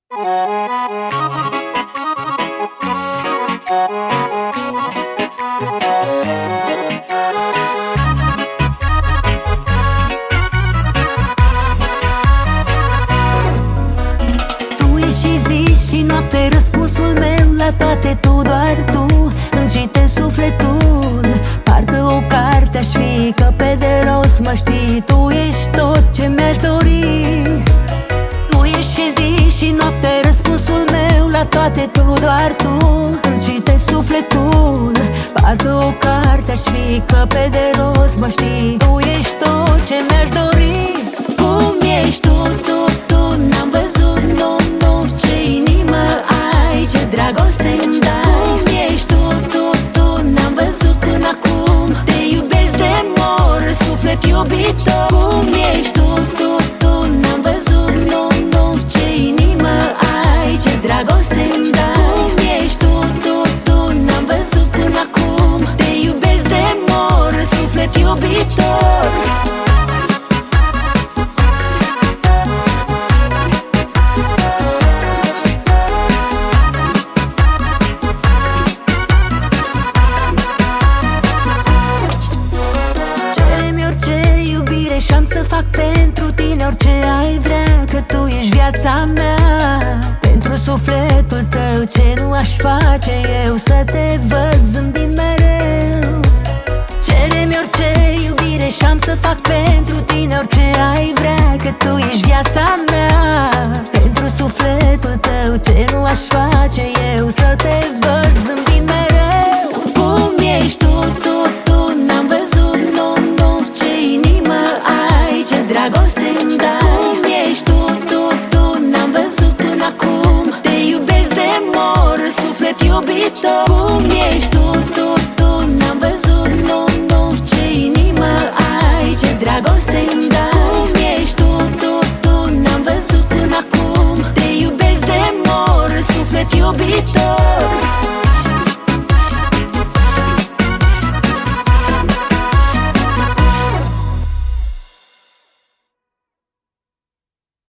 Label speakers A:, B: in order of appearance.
A: Noapte răspunsul meu la toate, tu, doar tu îmi citești sufletul. Parcă o carte aș fi, că pe de rost mă știi. Tu ești tot ce mi-aș dori. Tu ești și zi și noapte răspunsul meu la toate, tu, doar tu îmi citești sufletul. Parcă o carte aș fi, că pe de rost mă știi. Tu ești tot ce mi-aș dori. Cum ești tu, n-am văzut, nu, ce inimă ai, ce dragoste îmi dai. Cum ești tu, n-am văzut până acum. Te iubesc de mor, suflet iubitor. Cum ești tu, n-am văzut, nu, ce inimă ai, ce dragoste îmi dai. Cum ești tu, n-am văzut până acum. Te iubesc de mor, suflet iubitor. Și-am să fac pentru tine orice ai vrea, că tu ești viața mea. Pentru sufletul tău ce nu aș face eu, să te văd zâmbind mereu. Cere-mi orice iubire și-am să fac pentru tine orice ai vrea, că tu ești viața mea.